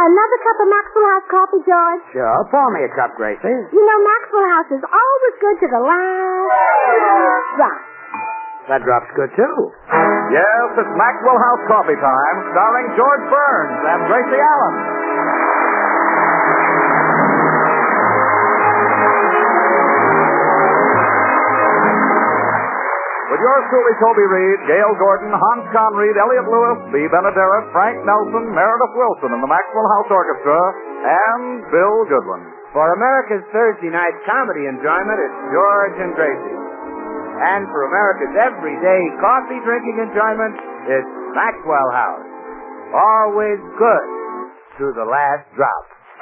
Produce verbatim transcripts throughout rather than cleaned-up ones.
another cup of Maxwell House coffee, George? Sure. Pour me a cup, Gracie. You know, Maxwell House is always good to the last drop. That drop's good, too. Yes, it's Maxwell House Coffee Time, starring George Burns and Gracie Allen. With yours truly, Toby Reed, Gail Gordon, Hans Conried, Elliot Lewis, Bea Benaderet, Frank Nelson, Meredith Wilson, and the Maxwell House Orchestra, and Bill Goodwin. For America's Thursday night comedy enjoyment, it's George and Gracie. And for America's everyday coffee-drinking enjoyment, it's Maxwell House. Always good to the last drop.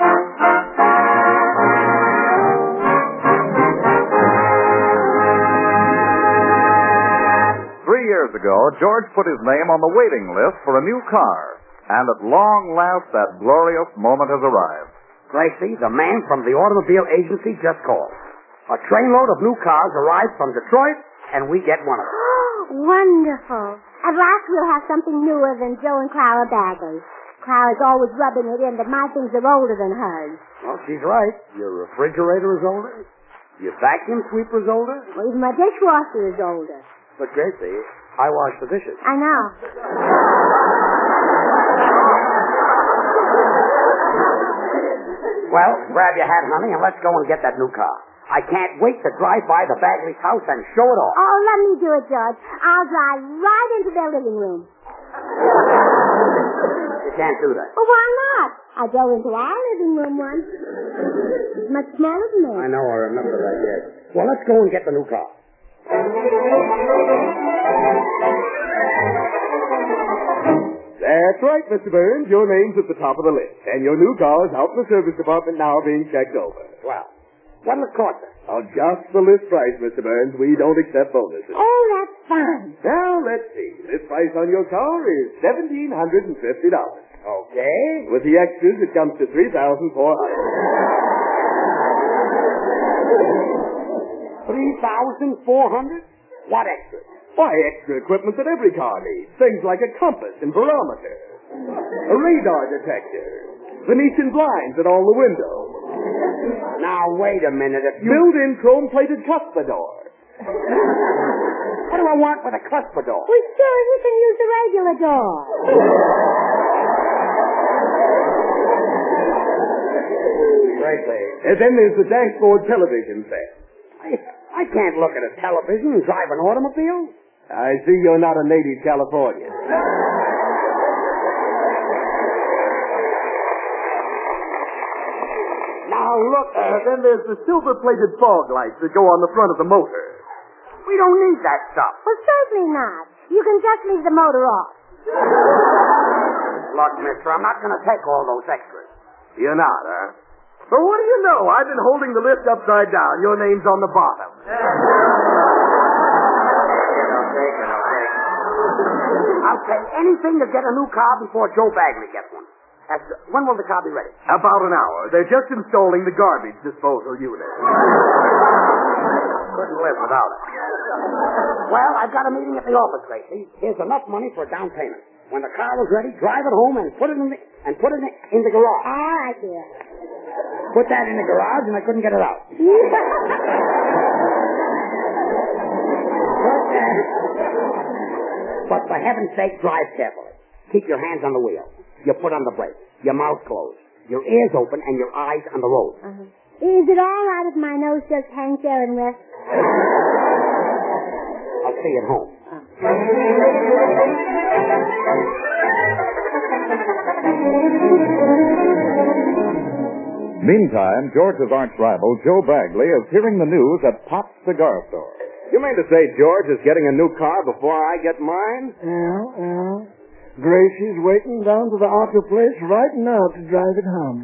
Three years ago, George put his name on the waiting list for a new car. And at long last, that glorious moment has arrived. Gracie, the man from the automobile agency just called. A trainload of new cars arrived from Detroit, and we get one of them. Wonderful. At last we'll have something newer than Joe and Clara Bagley. Clara's always rubbing it in that my things are older than hers. Well, she's right. Your refrigerator is older. Your vacuum sweeper's older. Well, even my dishwasher is older. But, Gracie, I wash the dishes. I know. Well, grab your hat, honey, and let's go and get that new car. I can't wait to drive by the Bagley's house and show it off. Oh, let me do it, George. I'll drive right into their living room. You can't do that. Well, why not? I drove into our living room once. It's much smaller than this. I know, I remember that, yes. Well, let's go and get the new car. That's right, Mister Burns. Your name's at the top of the list. And your new car is out in the service department now being checked over. Well, what'll it cost us? Oh, just the list price, Mister Burns. We don't accept bonuses. Oh, that's fine. Now, let's see. List price on your car is seventeen hundred fifty dollars. Okay. With the extras, it comes to three thousand four hundred dollars. three thousand four hundred dollars? What extras? Why, extra equipment that every car needs. Things like a compass and barometer, a radar detector, Venetian blinds at all the windows. Now, wait a minute. If you... Built-in chrome-plated cuspidor. What do I want with a cuspidor? Well, sure, you can use the regular door. Gracie. And then there's the dashboard television set. I, I can't look at a television and drive an automobile. I see you're not a native Californian. Now, look, uh, then there's the silver-plated fog lights that go on the front of the motor. We don't need that stuff. Well, certainly not. You can just leave the motor off. Look, mister, I'm not going to take all those extras. You're not, huh? But what do you know? I've been holding the list upside down. Your name's on the bottom. I'll take anything to get a new car before Joe Bagley gets one. That's, when will the car be ready? About an hour. They're just installing the garbage disposal unit. Couldn't live without it. Well, I've got a meeting at the office, Gracie. Here's enough money for a down payment. When the car is ready, drive it home and put it in the and put it in, in the garage. All right, dear. Put that in the garage, and I couldn't get it out. But, uh, but for heaven's sake, drive carefully. Keep your hands on the wheel. Your foot on the brake. Your mouth closed. Your ears open and your eyes on the road. Uh-huh. Is it all right if my nose just hangs there and rests? I'll see you at home. Oh. Meantime, George's arch rival, Joe Bagley, is hearing the news at Pop's Cigar Store. You mean to say George is getting a new car before I get mine? Yeah, yeah. Gracie's waiting down to the auto place right now to drive it home.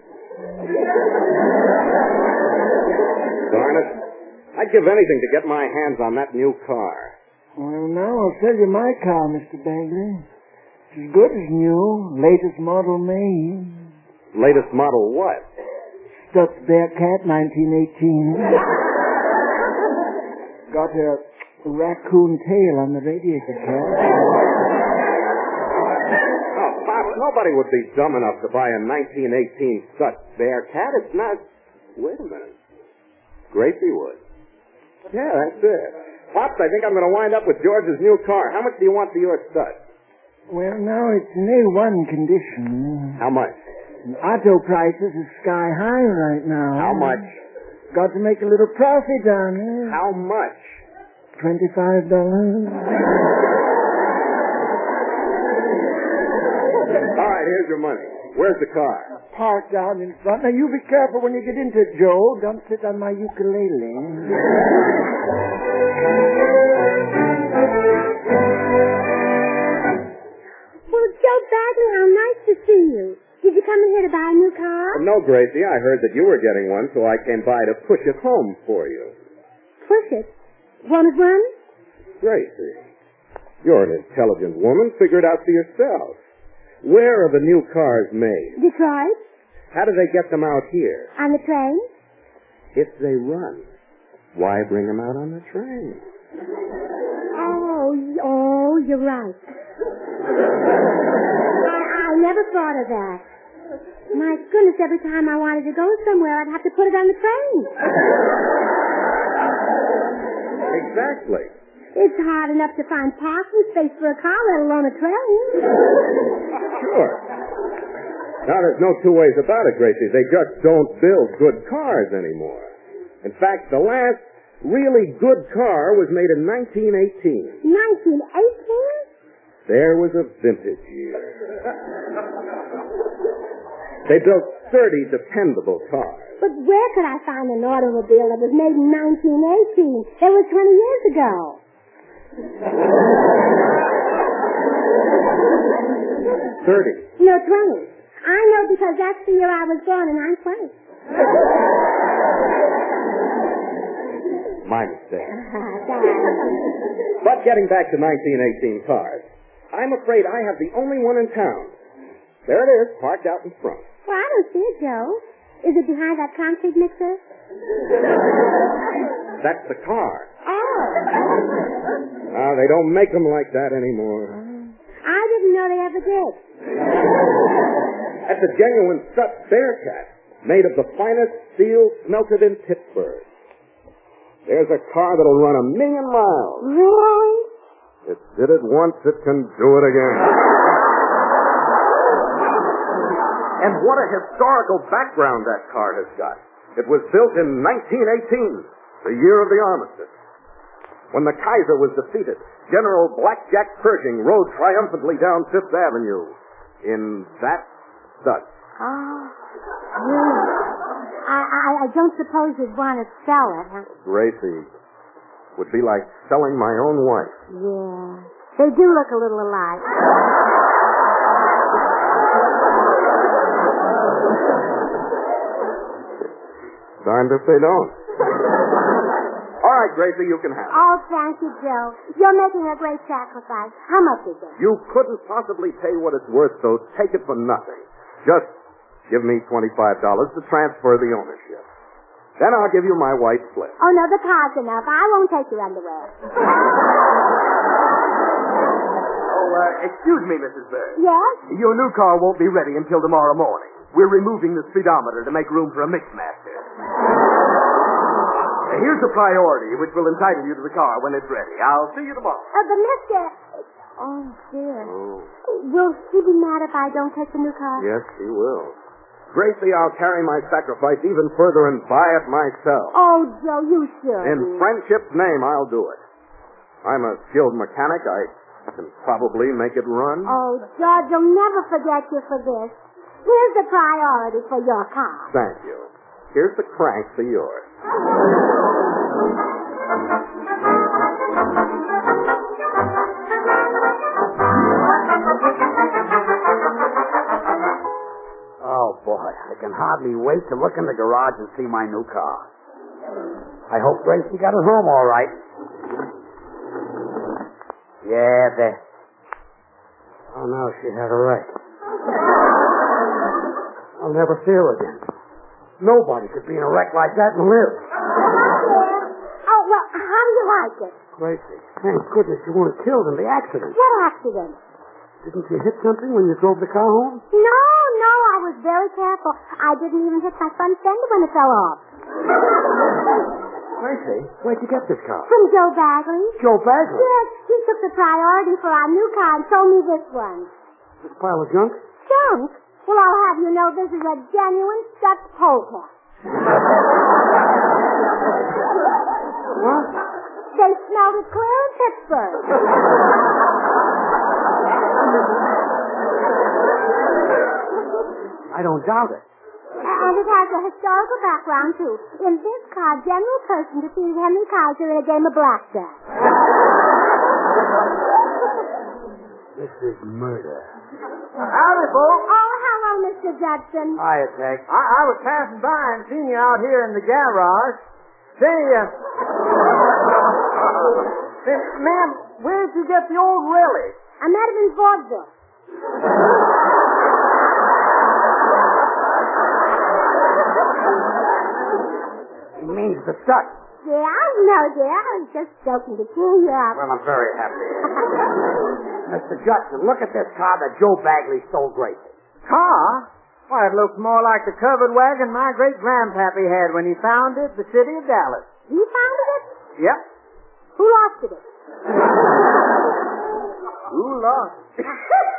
Darn it. I'd give anything to get my hands on that new car. Well, now I'll sell you my car, Mister Bagley. It's as good as new, latest model made. Latest model what? Stutz Bearcat nineteen eighteen. Got a raccoon tail on the radiator cap. Oh, Bob, nobody would be dumb enough to buy a nineteen eighteen Stutz Bearcat. It's not... Wait a minute. Gracie would. Yeah, that's it. Pops, I think I'm going to wind up with George's new car. How much do you want for your Stutz? Well, now it's in A one condition. How much? Auto prices are sky high right now. How much? Got to make a little profit on it. How much? Twenty-five dollars. All right, here's your money. Where's the car? Parked out in front. Now, you be careful when you get into it, Joe. Don't sit on my ukulele. Well, Joe Bagley, how nice to see you. Did you come in here to buy a new car? Uh, no, Gracie. I heard that you were getting one, so I came by to push it home for you. Push it. Want it one? Gracie, you're an intelligent woman. Figure it out for yourself. Where are the new cars made? Detroit. How do they get them out here? On the train. If they run, why bring them out on the train? Oh, y- oh, you're right. I, I never thought of that. My goodness, every time I wanted to go somewhere, I'd have to put it on the train. Exactly. It's hard enough to find parking space for a car, let alone a train. Sure. Now, there's no two ways about it, Gracie. They just don't build good cars anymore. In fact, the last really good car was made in nineteen eighteen. nineteen eighteen? There was a vintage year. They built thirty dependable cars. But where could I find an automobile that was made in nineteen eighteen? That was twenty years ago. Thirty. No, twenty. I know because that's the year I was born and I'm twenty. My mistake. But getting back to nineteen eighteen cars, I'm afraid I have the only one in town. There it is, parked out in front. Well, I don't see it, Joe. Is it behind that concrete mixer? That's the car. Oh. Ah, they don't make them like that anymore. I didn't know they ever did. That's a genuine Stutz Bearcat, made of the finest steel smelted in Pittsburgh. There's a car that'll run a million miles. Really? It did it once, it can do it again. And what a historical background that car has got. It was built in nineteen eighteen, the year of the armistice. When the Kaiser was defeated, General Blackjack Pershing rode triumphantly down Fifth Avenue in that Stutz. Oh, really? I, I, I don't suppose you'd want to sell it, huh? Gracie, would be like selling my own wife. Yeah. They do look a little alike. Darned if they don't. All right, Gracie, you can have it. Oh, thank you, Joe. You're making a great sacrifice. How much is it? You couldn't possibly pay what it's worth, so take it for nothing. Just give me twenty-five dollars to transfer the ownership. Then I'll give you my white slip. Oh, no, the car's enough. I won't take your underwear. Oh, uh, excuse me, Missus Bird. Yes? Your new car won't be ready until tomorrow morning. We're removing the speedometer to make room for a mixmaster. Uh, Here's the priority, which will entitle you to the car when it's ready. I'll see you tomorrow. Uh, but Mister Oh, dear. Oh. Will he be mad if I don't take the new car? Yes, he will. Gracie, I'll carry my sacrifice even further and buy it myself. Oh, Joe, you should. In friendship's name, I'll do it. I'm a skilled mechanic. I can probably make it run. Oh, George, you'll never forget you for this. Here's the priority for your car. Thank you. Here's the crank for yours. Oh, boy, I can hardly wait to look in the garage and see my new car. I hope Gracie got it home all right. Yeah, there. Oh, no, she had a wreck. I'll never see her again. Nobody could be in a wreck like that and live. Oh, well, how do you like it? Gracie, thank goodness you weren't killed in the accident. What accident? Didn't you hit something when you drove the car home? No, no, I was very careful. I didn't even hit my front fender when it fell off. Gracie, where'd you get this car? From Joe Bagley. Joe Bagley? Yes, he took the priority for our new car and sold me this one. This pile of junk? Junk? Well, I'll have you know this is a genuine Dutch polka. What? They smelled it clear in Pittsburgh. I don't doubt it. And it has a historical background, too. In this car, General Person defeated Henry Kaiser in a game of blackjack. This is murder. Howdy, folks. Oh, hello, Mister Judson. Hiya, Tex. I, I was passing by and seen you out here in the garage. Say, uh... say, ma'am, where'd you get the old relic? I met him in vaudeville. He means the Dutch. Yeah, no, dear. I was just joking to cheer you up. Well, I'm very happy. Mister Judson, look at this car that Joe Bagley stole Gracie. Car? Why, it looks more like the covered wagon my great-grandpappy had when he founded the city of Dallas. You founded it? Yep. Who lost it? Who lost it?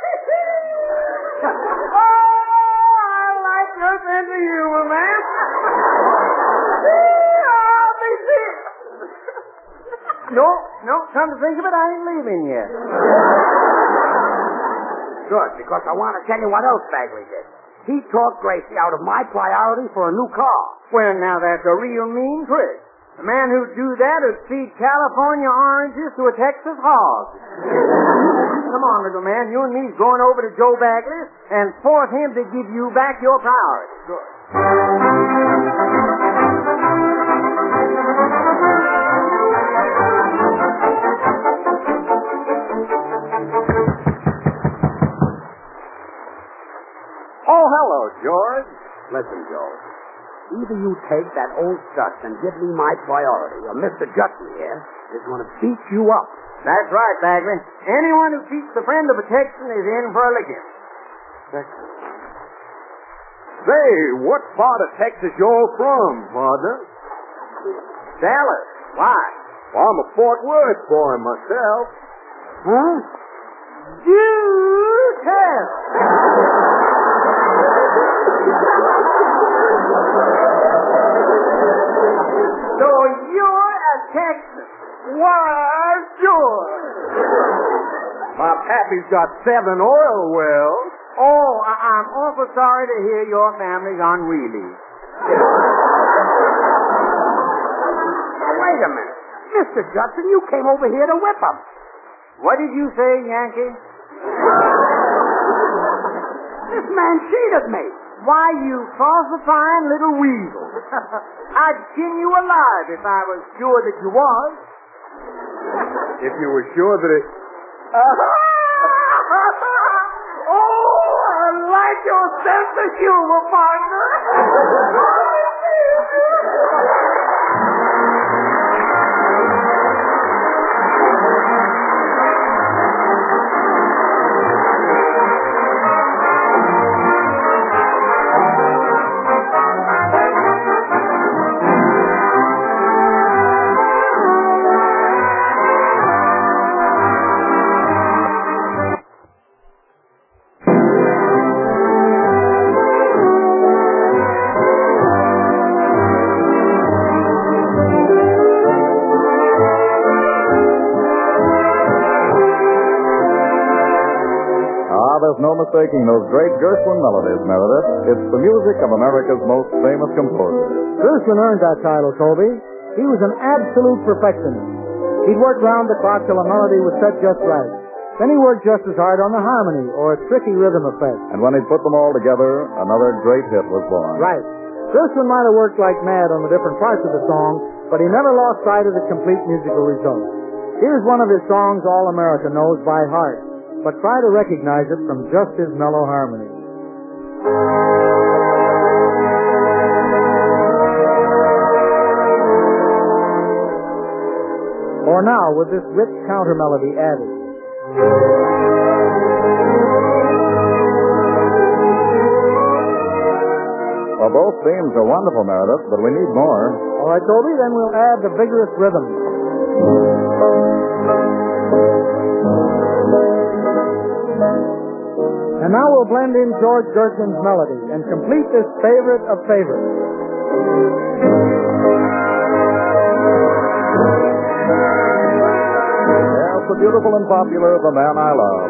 Oh, I like your sense of humor, man. Oh, be sick. No, no, come to think of it, I ain't leaving yet. Good, because I want to tell you what else Bagley did. He talked Gracie out of my priority for a new car. Well, now that's a real mean trick. A man who'd do that would feed California oranges to a Texas hog. Come on, little man. You and me's going over to Joe Bagley and force him to give you back your priority. Good. Oh, hello, George. Listen, Joe. Either you take that old Dutch and give me my priority, or Mister Judson here is going to beat you up. That's right, Bagley. Anyone who keeps the friend of a Texan is in for a licking. Say, what part of Texas you're from, partner? Dallas. Why? Well, I'm a Fort Worth boy myself. Huh? You tell. So you're a Texan. Why, sure. My pappy's got seven oil wells. Oh, I- I'm awful sorry to hear your family's on wheelies. Wait a minute. Mister Judson, you came over here to whip him. What did you say, Yankee? This man cheated me. Why, you falsifying little weasel. I'd skin you alive if I was sure that you was. If you were sure that it... Oh, I like your sense of humor, partner. There's no mistaking those great Gershwin melodies, Meredith. It's the music of America's most famous composer. Gershwin earned that title, Toby. He was an absolute perfectionist. He'd work round the clock till a melody was set just right. Then he worked just as hard on the harmony or a tricky rhythm effect. And when he'd put them all together, another great hit was born. Right. Gershwin might have worked like mad on the different parts of the song, but he never lost sight of the complete musical result. Here's one of his songs all America knows by heart, but try to recognize it from just his mellow harmony. Or now, with this rich counter melody added. Well, both themes are wonderful, Meredith, but we need more. All right, Toby, then we'll add the vigorous rhythm. And now we'll blend in George Gershwin's melody and complete this favorite of favorites. Yes, the beautiful and popular The Man I Love.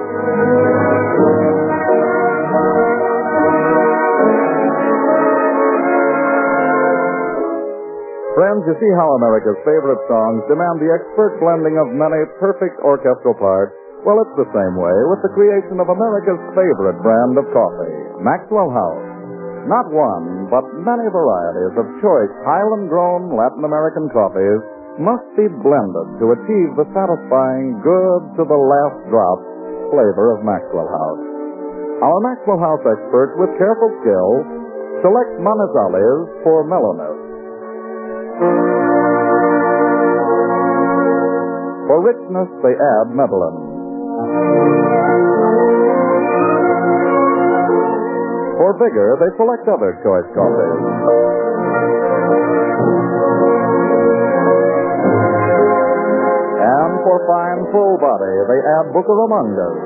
Friends, you see how America's favorite songs demand the expert blending of many perfect orchestral parts? Well, it's the same way with the creation of America's favorite brand of coffee, Maxwell House. Not one, but many varieties of choice Highland-grown Latin American coffees must be blended to achieve the satisfying, good-to-the-last-drop flavor of Maxwell House. Our Maxwell House experts, with careful skill, select Manizales for mellowness. For richness, they add Medellin. For vigor, they select other choice coffees. And for fine, full body, they add Bucaramangas.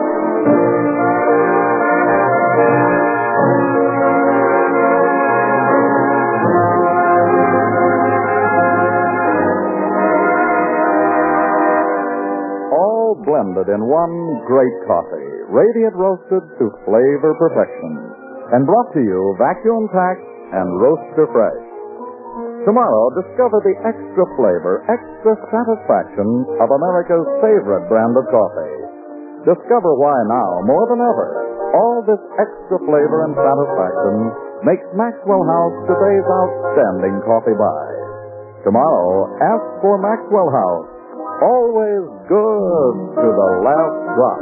Blended in one great coffee, radiant roasted to flavor perfection, and brought to you vacuum packed and roaster fresh. Tomorrow, discover the extra flavor, extra satisfaction of America's favorite brand of coffee. Discover why now, more than ever, all this extra flavor and satisfaction makes Maxwell House today's outstanding coffee buy. Tomorrow, ask for Maxwell House. Always good to the last drop.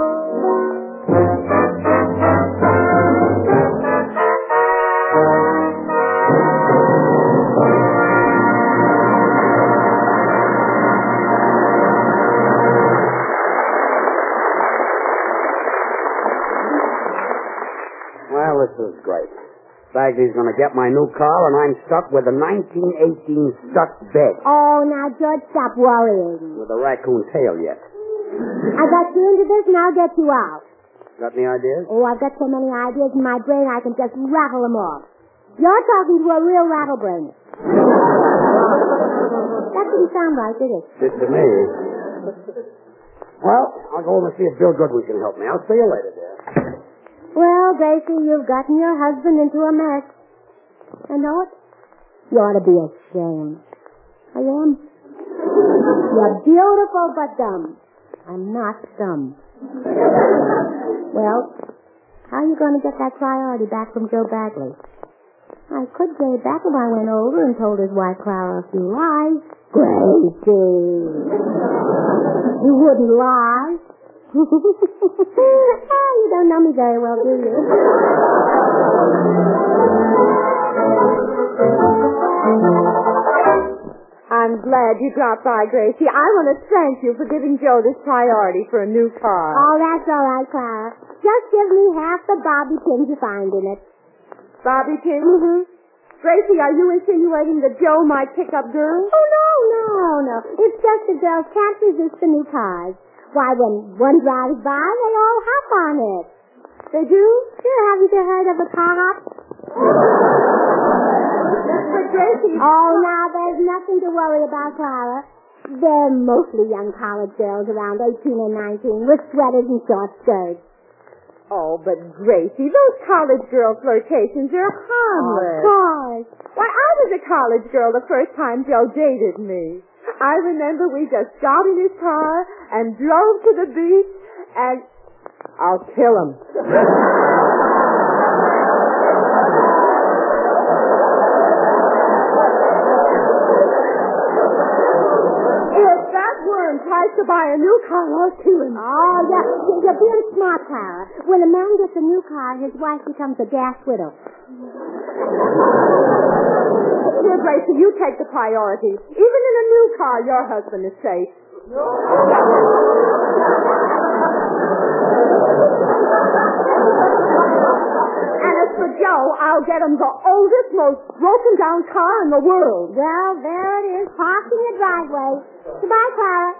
Well, this is great. Bagley's going to get my new car, and I'm stuck with a nineteen eighteen stuck bed. Oh, now, George, stop worrying. With a raccoon tail yet. I got you into this, and I'll get you out. Got any ideas? Oh, I've got so many ideas in my brain, I can just rattle them off. You're talking to a real rattlebrainer. That didn't sound right, did it? Did to me. Well, I'll go over and see if Bill Goodwin can help me. I'll see you later, dear. Well, Gracie, you've gotten your husband into a mess. And know what? You ought to be ashamed. I am. You're beautiful but dumb. I'm not dumb. Well, how are you going to get that priority back from Joe Bagley? I could get it back if I went over and told his wife Clara a few lies. Gracie! You wouldn't lie. Oh, you don't know me very well, do you? I'm glad you dropped by, Gracie. I want to thank you for giving Joe this priority for a new car. Oh, that's all right, Clara. Just give me half the bobby pins you find in it. Bobby pins? Mm-hmm. Gracie, are you insinuating that Joe might pick up girls? Oh, no, no, no. It's just the girls can't resist the new cars. Why, when one drives by, they all hop on it. They do? Sure, haven't you heard of a car hop? But Gracie... Oh, now, there's nothing to worry about, Clara. They're mostly young college girls around eighteen and nineteen with sweaters and short skirts. Oh, but Gracie, those college girl flirtations are harmless. Of course. Why, I was a college girl the first time Joe dated me. I remember we just got in his car and drove to the beach, and I'll kill him. If that worm tries to buy a new car, I'll kill him. Oh, yeah. You're being smart, Clara. When a man gets a new car, his wife becomes a gas widow. Here, Gracie, you take the priority. Even in a new car, your husband is safe. And as for Joe, know I'll get him the oldest, most broken-down car in the world. Well, there it is, parked in the driveway. Goodbye, Clara.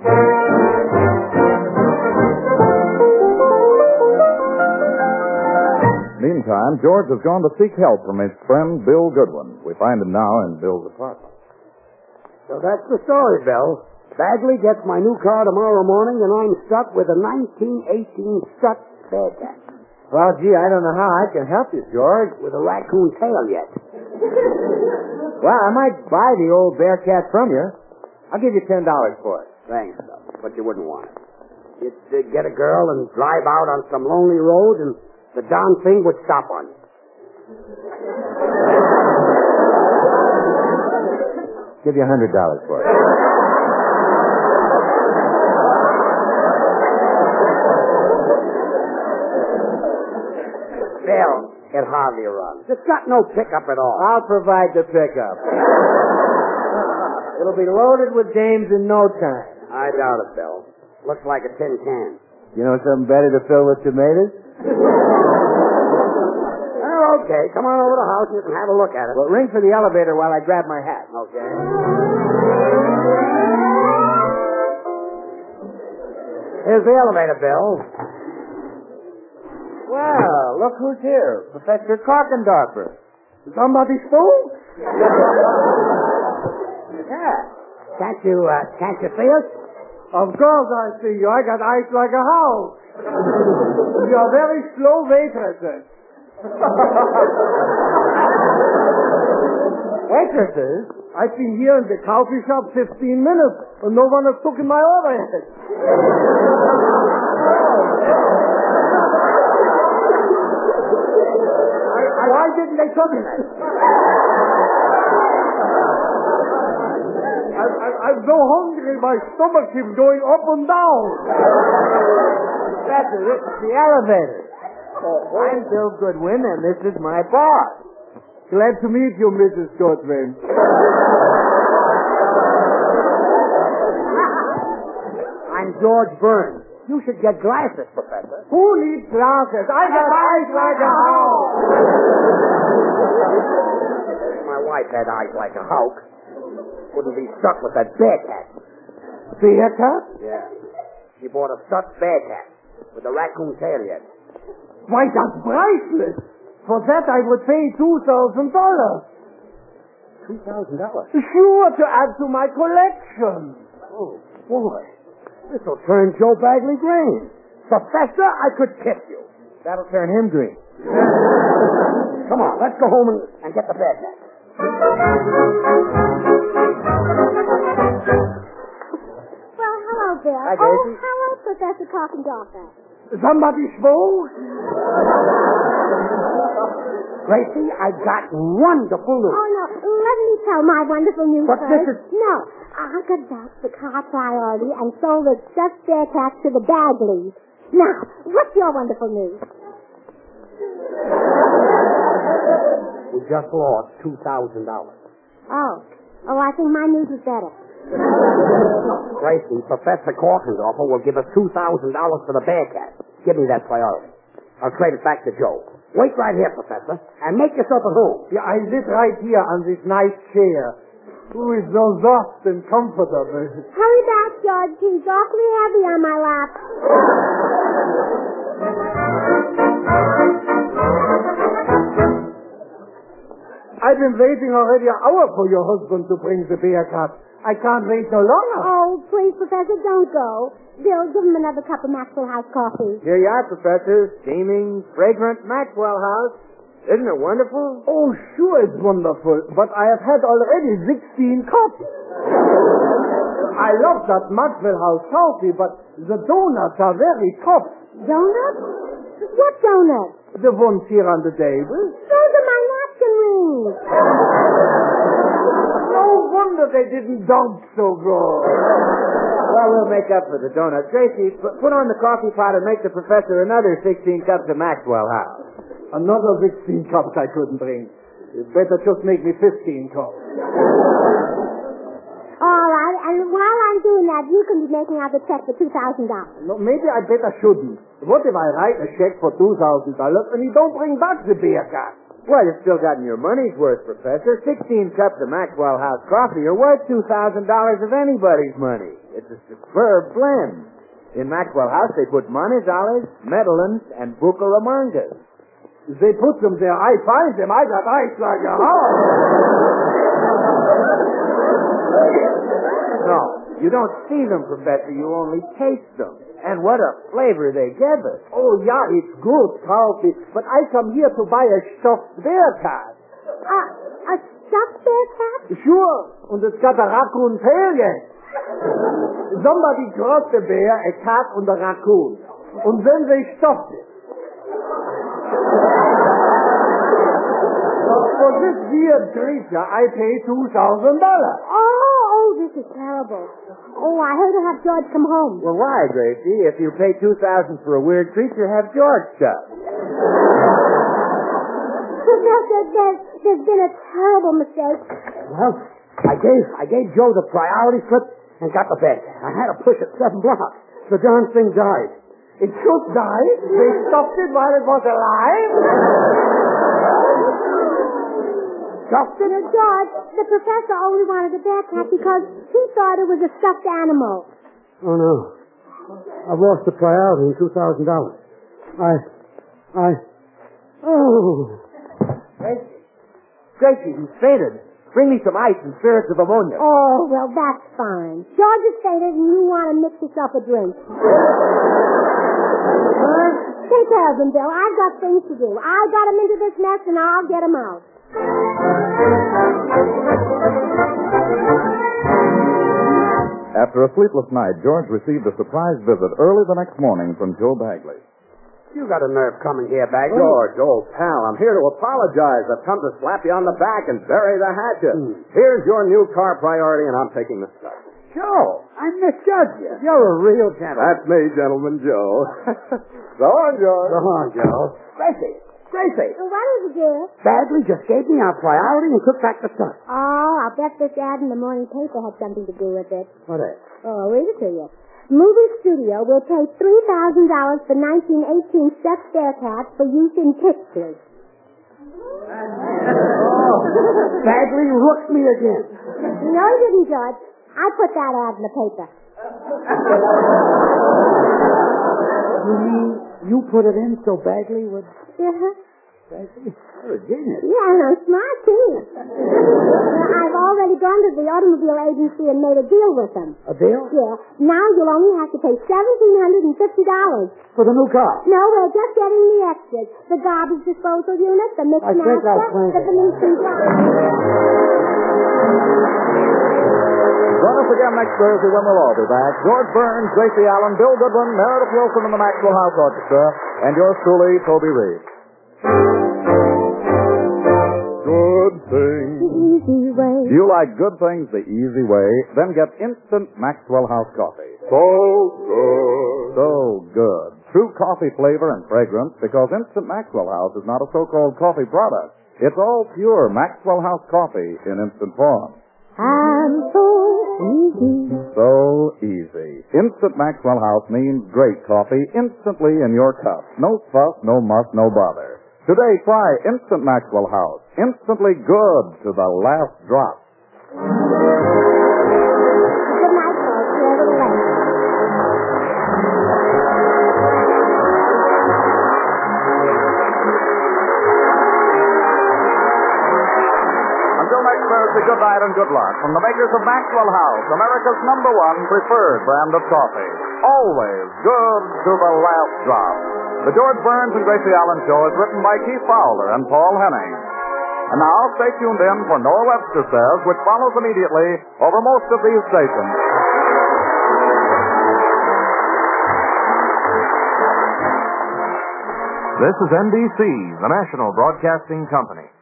Meantime, George has gone to seek help from his friend Bill Goodwin. We find him now in Bill's apartment. So that's the story, Bill. Bagley gets my new car tomorrow morning, and I'm stuck with a nineteen eighteen Stutz Bearcat. Well, gee, I don't know how I can help you, George. With a raccoon tail yet. Well, I might buy the old Bearcat from you. I'll give you ten dollars for it. Thanks, Bill, but you wouldn't want it. You'd uh, get a girl and drive out on some lonely road, and the darn thing would stop on you. Give you a hundred dollars for it. Bill, it hardly runs. It's got no pickup at all. I'll provide the pickup. It'll be loaded with dames in no time. I doubt it, Bill. Looks like a tin can. You know something better to fill with tomatoes? Oh, okay. Come on over to the house and you can have a look at it. Well, ring for the elevator while I grab my hat. Okay. Here's the elevator, Bill. Well, look who's here. Professor Korkendorfer. Somebody's fool? Yeah. Can't you, uh, can't you see us? Of course I see you. I got eyes like a house. You're very slow waitresses. Waitresses? I've been here in the coffee shop fifteen minutes, and no one has taken my order yet. Why didn't they come in? I'm, I'm, I'm so hungry, my stomach keeps going up and down. That's it, it's the elevator. Oh, I'm Bill Goodwin, and this is my boss. Glad to meet you, Missus Goodwin. I'm George Burns. You should get glasses, Professor. Who needs glasses? I got eyes like a hawk. My wife had eyes like a hawk. Wouldn't be stuck with that Bearcat. Bearcat? Yeah. She bought a Stutz Bearcat with a raccoon tail yet. Why, that's priceless. For that I would pay two thousand dollars. Two thousand dollars? Sure, to add to my collection. Oh, boy. This'll turn Joe Bagley green. Professor, I could kiss you. That'll turn him green. Come on, let's go home and, and get the Bearcat. Well, hello, Bill. Hi, Oh, Daisy. hello, Professor Korkendorfer. Somebody spoke? Gracie, I got wonderful news. Oh, no, let me tell my wonderful news But first. this is- No, I got back the car priority and sold the Stutz Bearcat to the Bagleys. Now, what's your wonderful news? We just lost two thousand dollars. Oh, oh, I think my news is better. Gracie, Professor Korkendorfer will give us two thousand dollars for the Bearcat. Give me that priority. I'll trade it back to Joe. Wait right here, Professor, and make yourself at home. Yeah, I sit right here on this nice chair. Who is so soft and comfortable. Hurry back, George. He's awfully heavy on my lap. I've been waiting already an hour for your husband to bring the Bearcat. I can't wait no longer. Oh, please, Professor, don't go. Bill, give him another cup of Maxwell House coffee. Here you are, Professor. Steaming, fragrant Maxwell House. Isn't it wonderful? Oh, sure it's wonderful. But I have had already sixteen cups. I love that Maxwell House coffee, but the donuts are very tough. Donuts? What donuts? The ones here on the table. Those are my napkin rings. No wonder they didn't dump so good. Well, we'll make up for the donuts. Gracie, put on the coffee pot and make the professor another sixteen cups of Maxwell House. Another sixteen cups I couldn't bring. You'd better just make me fifteen cups. All right, and while I'm doing that, you can be making out the check for two thousand dollars. No, maybe I better shouldn't. What if I write a check for two thousand dollars and he don't bring back the Bearcat? Well, you've still gotten your money's worth, Professor. Sixteen cups of Maxwell House coffee are worth two thousand dollars of anybody's money. It's a superb blend. In Maxwell House, they put Manizales, Medellins, and Bucaramangas. They put them there. I find them. I got ice like a house. No, you don't see them, Professor. You only taste them. And what a flavor they give us. Oh, yeah, it's good coffee. But I come here to buy a stuffed bear cat. Uh, a stuffed bear cat? Sure. And it's got a raccoon tail yet. Somebody dropped a bear, a cat, and a raccoon. And then they stuffed it. For this weird creature, I pay two thousand dollars. Oh, oh, this is terrible. Oh, I hate to have George come home. Well, why, Gracie? If you pay two thousand dollars for a weird creature, have George stuff. Professor, there's, there's been a terrible mistake. Well, I gave I gave Joe the priority slip and got the bed. I had to push it seven blocks. The darn thing died. It should die. They stuffed it while it was alive. Stuffed it? Now, George, the professor only wanted a bear cat because he thought it was a stuffed animal. Oh, no. I've lost the priority in two thousand dollars. I... I... Oh... Gracie. Gracie, you fainted. Bring me some ice and spirits of ammonia. Oh, well, that's fine. George has fainted and you want to mix yourself a drink. Huh? Take care of him, Bill. I've got things to do. I got him into this mess and I'll get him out. After a sleepless night, George received a surprise visit early the next morning from Joe Bagley. You got a nerve coming here, Bagley. George, old pal, I'm here to apologize. I've come to slap you on the back and bury the hatchet. Hmm. Here's your new car priority, and I'm taking the stuff. Joe, I misjudged you. You're a real gentleman. That's me, Gentleman Joe. So long, George. Go on, Joe. Gracie, Gracie. So what is it, dear? Bagley just gave me our priority and took back the stuff. Oh, I'll bet this ad in the morning paper had something to do with it. What is? Oh, I'll read it to you. Movie Studio will pay three thousand dollars for nineteen eighteen stuffed bear cats for use in pictures. Oh, Bagley rooked me again. No, you didn't, George. I put that ad in the paper. You mean you put it in so Bagley would... Uh-huh. Bagley, you're a genius. Yeah, and I'm smart, too. Well, I've already gone to the automobile agency and made a deal with them. A deal? Yeah. Now you'll only have to pay one thousand seven hundred fifty dollars. For the new car? No, we're just getting the extras. The garbage disposal unit, the mix I think master, I'll claim the it. Venetian blind. Join us again next Thursday when we'll all be back. George Burns, Gracie Allen, Bill Goodwin, Meredith Wilson, and the Maxwell House Orchestra, and yours truly, Toby Reed. Good things. The easy way. Do you like good things the easy way? Then get instant Maxwell House coffee. So good. So good. True coffee flavor and fragrance because Instant Maxwell House is not a so-called coffee product. It's all pure Maxwell House coffee in instant form. And so easy. So easy. Instant Maxwell House means great coffee instantly in your cup. No fuss, no muss, no bother. Today, try Instant Maxwell House. Instantly good to the last drop. Good night, folks. You're a little late. Until next Thursday, good night and good luck from the makers of Maxwell House, America's number one preferred brand of coffee. Always good to the last drop. The George Burns and Gracie Allen Show is written by Keith Fowler and Paul Henning. And now, stay tuned in for Noah Webster Says, which follows immediately over most of these stations. This is N B C, the national broadcasting company.